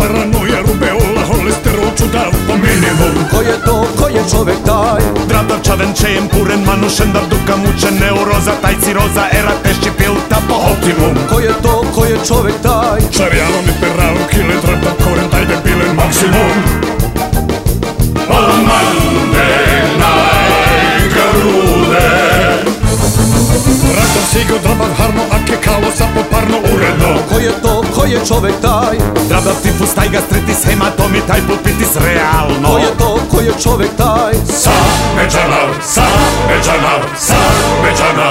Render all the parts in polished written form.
paranoja, rubeola, holesterol ću dav po minimum. Ko je to, ko je čovek taj? Dradav, čaven, čejem, puren, manušen, dar duka, mučen, neuroza, taj ciroza, era, tešći, pilta po optimum. Ko je to, ko je čovek taj? Šarijalo mi perao, kile, trpa, koren, taj debilen, maksimum. Mande, najgarude. Rakav, sigo, drabav, harno, ake, kalo, sapo, parno, uredno. Ko je to, ko je čovek taj? Drabav, tifus, taj gastritis, hematomi, taj pulpitis, realno. Ko je to, ko je čovek taj? Sameđanar, sameđanar, sameđanar,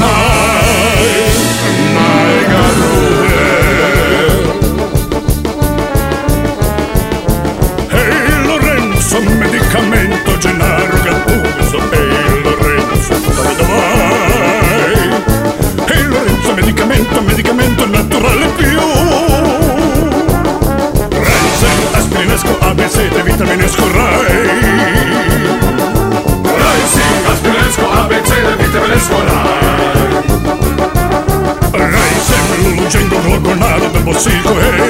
najgarude. Hej Lorenzo, medicamento, Gennaro Gattuso, hej Lorenzo, vai. Hej Lorenzo, medicamento, medicamento naturale più. Raizen, aspirinesco, ABCD, vitaminesco, Rai. Raizen, aspirinesco, ABCD, vitaminesco, Rai. Raizen, lulugengo, glogonado, bebosico, hej.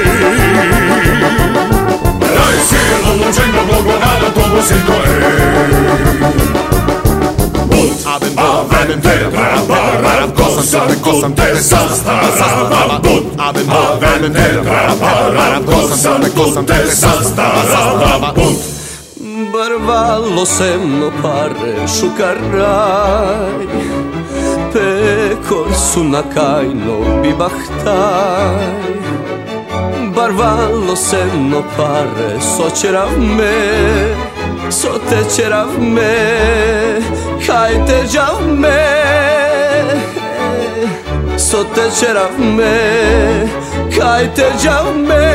Raizen, lulugengo, glogonado, bebosico, hej. Avem preparat, kosam te sastava. Avem preparat, kosam te sastava. Barvalo semno pare šukaraj, pekor su na kajno bibahtaj. Barvalo semno pare soćerav me, sotečerav me, kajteđav me, sotečerav me, kajteđav me.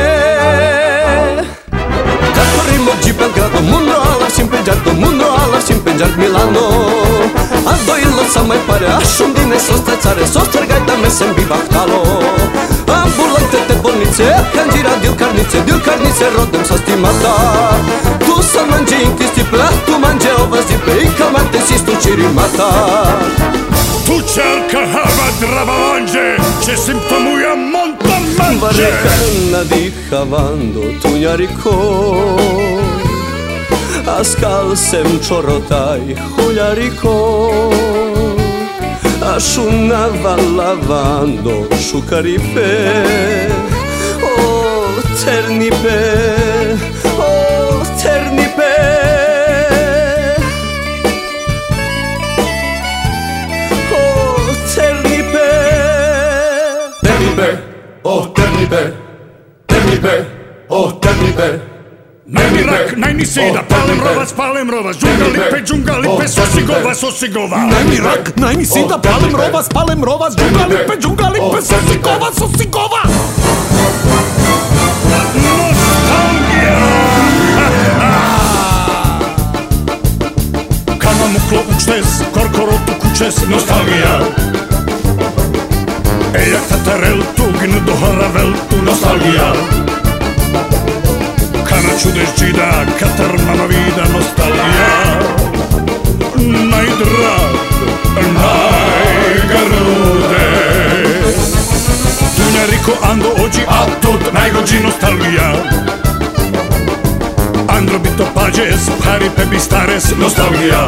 Katorimo Belgrado, mundo alla simpeggiardo, mundo alla simpeggiard Milano. Ando illo samaj pare, ašundine sostracare, sostrgajta me sem bibahtalo. Ambulante te bolnice, kanđira dilkarnice, rodem sa stimata. Tu sam manđe inkistipe, tu manđe ovazipe, i kamate si stučirimata. Tučarka hava drava vanđe, če simptomuja monta manđe. Bareka nadihavando tunjariko, a skalsem čorotaj huljariko. A šunava lavando šukaripe, o ternipe, o ternipe. Ternipe, oh ternipe. Najmirak, najnisida, palem rovac, džungalipe, sosigova. Najmirak, najnisida, palem rovac, džungalipe, sosigova. Nostalgija. Kanamuklo učtes, korkorotu kučes, nostalgija. Jak tatarel tugin do haraveltu, nostalgija. Kana čudeš džida, katar mama vida, nostalgija. Najdrag, najgarude. Tunjariko ando ođi, a tut najgođi, nostalgija. Androbito pađes, pari pebi stares, nostalgija.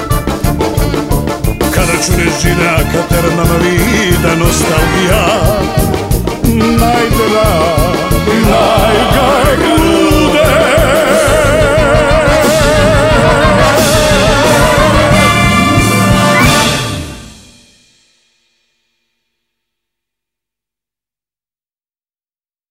Kada čudeš džida, katar mama vida, nostalgija. Najdrag, najgarude.